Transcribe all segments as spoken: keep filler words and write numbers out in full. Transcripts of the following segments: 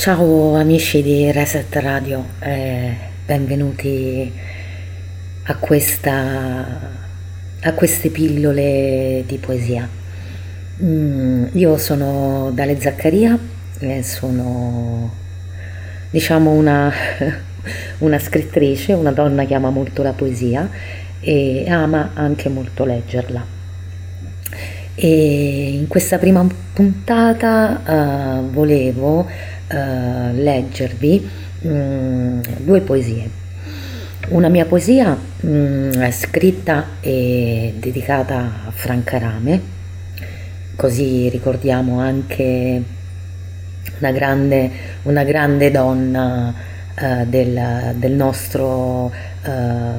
Ciao amici di Reset Radio, eh, benvenuti a questa, a queste pillole di poesia. Mm, io sono Dale Zaccaria, e sono diciamo una, una scrittrice, una donna che ama molto la poesia e ama anche molto leggerla. E in questa prima puntata eh, volevo eh, leggervi mm, due poesie. Una mia poesia mm, è scritta e dedicata a Franca Rame, così ricordiamo anche una grande, una grande donna eh, del, del nostro, eh,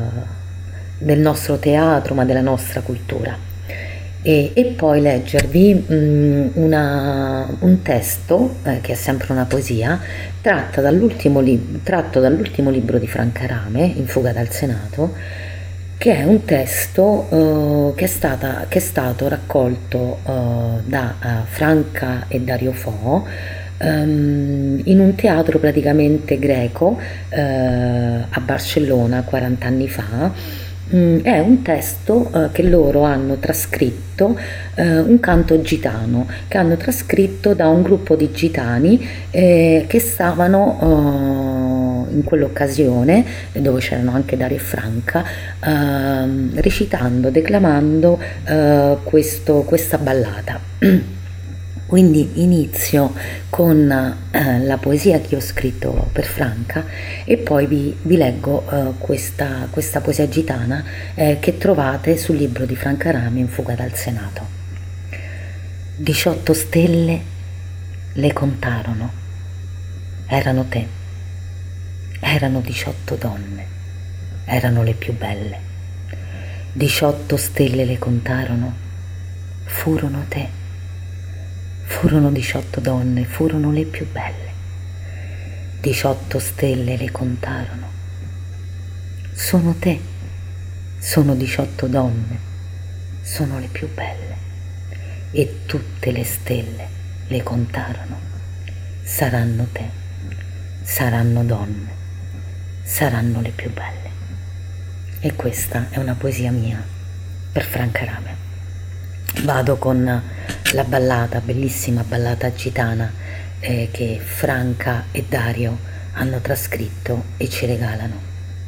del nostro teatro, ma della nostra cultura. E, e poi leggervi mh, una, un testo, eh, che è sempre una poesia, tratta dall'ultimo lib- tratto dall'ultimo libro di Franca Rame, In fuga dal Senato, che è un testo eh, che, è stata, che è stato raccolto eh, da eh, Franca e Dario Fo ehm, in un teatro praticamente greco eh, a Barcellona quaranta anni fa. Mm, È un testo eh, che loro hanno trascritto, eh, un canto gitano, che hanno trascritto da un gruppo di gitani eh, che stavano eh, in quell'occasione, dove c'erano anche Dario e Franca, ehm, recitando, declamando eh, questo- questa ballata. Quindi inizio con eh, la poesia che ho scritto per Franca e poi vi, vi leggo eh, questa, questa poesia gitana eh, che trovate sul libro di Franca Rame, In fuga dal Senato. diciotto stelle le contarono, erano te, erano diciotto donne, erano le più belle. diciotto stelle le contarono, furono te. Furono diciotto donne, furono le più belle. diciotto stelle le contarono. Sono te, sono diciotto donne, sono le più belle. E tutte le stelle le contarono. Saranno te, saranno donne, saranno le più belle. E questa è una poesia mia per Franca Rame. Vado con la ballata, bellissima ballata gitana eh, che Franca e Dario hanno trascritto e ci regalano.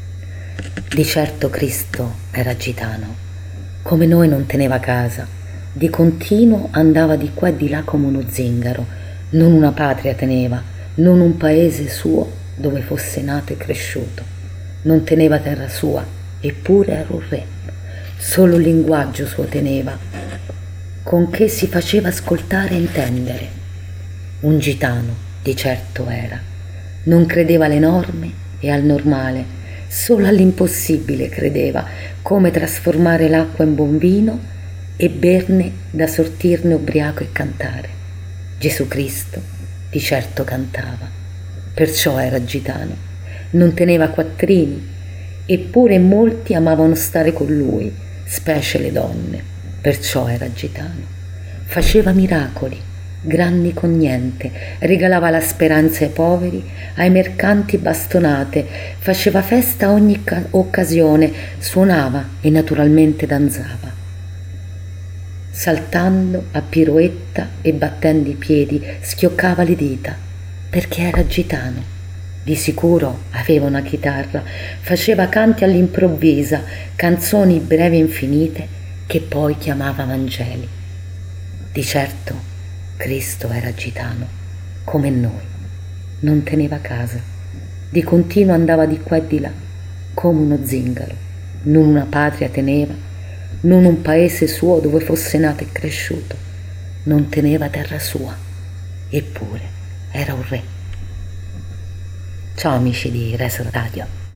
Di certo Cristo era gitano, come noi non teneva casa, di continuo andava di qua e di là come uno zingaro, non una patria teneva, non un paese suo dove fosse nato e cresciuto, non teneva terra sua, eppure era un re, solo il linguaggio suo teneva, con che si faceva ascoltare e intendere. Un gitano, di certo era, non credeva alle norme e al normale, solo all'impossibile credeva, come trasformare l'acqua in buon vino e berne da sortirne ubriaco e cantare. Gesù Cristo di certo cantava, perciò era gitano, non teneva quattrini, eppure molti amavano stare con lui, specie le donne. Perciò era gitano. Faceva miracoli, grandi con niente, regalava la speranza ai poveri, ai mercanti bastonate, faceva festa a ogni ca- occasione, suonava e naturalmente danzava. Saltando a piroetta e battendo i piedi, schioccava le dita, perché era gitano. Di sicuro aveva una chitarra, faceva canti all'improvvisa, canzoni brevi e infinite, che poi chiamava Vangeli. Di certo Cristo era gitano, come noi, non teneva casa, di continuo andava di qua e di là, come uno zingaro, non una patria teneva, non un paese suo dove fosse nato e cresciuto, non teneva terra sua, eppure era un re. Ciao amici di Reset Radio.